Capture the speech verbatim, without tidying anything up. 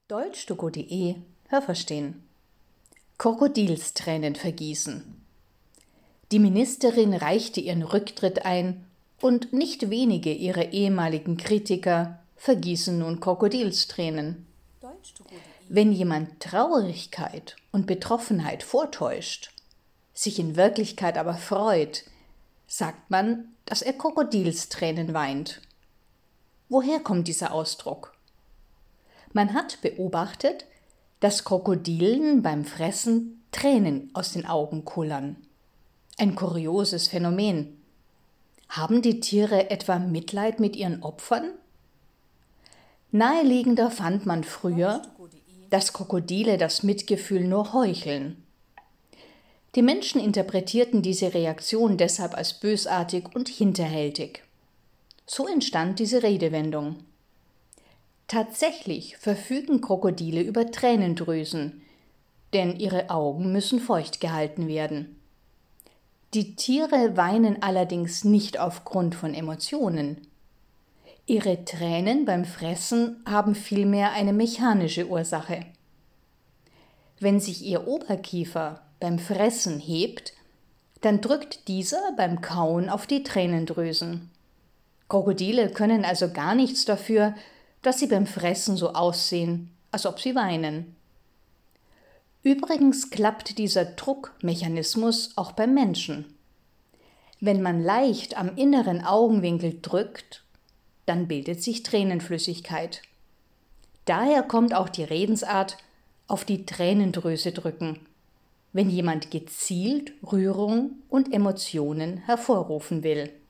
deutschdoku.de Hörverstehen. Krokodilstränen vergießen. Die Ministerin reichte ihren Rücktritt ein und nicht wenige ihrer ehemaligen Kritiker vergießen nun Krokodilstränen. Wenn jemand Traurigkeit und Betroffenheit vortäuscht, sich in Wirklichkeit aber freut, sagt man, dass er Krokodilstränen weint. Woher kommt dieser Ausdruck? Man hat beobachtet, dass Krokodilen beim Fressen Tränen aus den Augen kullern. Ein kurioses Phänomen. Haben die Tiere etwa Mitleid mit ihren Opfern? Naheliegender fand man früher, dass Krokodile das Mitgefühl nur heucheln. Die Menschen interpretierten diese Reaktion deshalb als bösartig und hinterhältig. So entstand diese Redewendung. Tatsächlich verfügen Krokodile über Tränendrüsen, denn ihre Augen müssen feucht gehalten werden. Die Tiere weinen allerdings nicht aufgrund von Emotionen. Ihre Tränen beim Fressen haben vielmehr eine mechanische Ursache. Wenn sich ihr Oberkiefer beim Fressen hebt, dann drückt dieser beim Kauen auf die Tränendrüsen. Krokodile können also gar nichts dafür, dass sie beim Fressen so aussehen, als ob sie weinen. Übrigens klappt dieser Druckmechanismus auch beim Menschen. Wenn man leicht am inneren Augenwinkel drückt, dann bildet sich Tränenflüssigkeit. Daher kommt auch die Redensart auf die Tränendrüse drücken, wenn jemand gezielt Rührung und Emotionen hervorrufen will.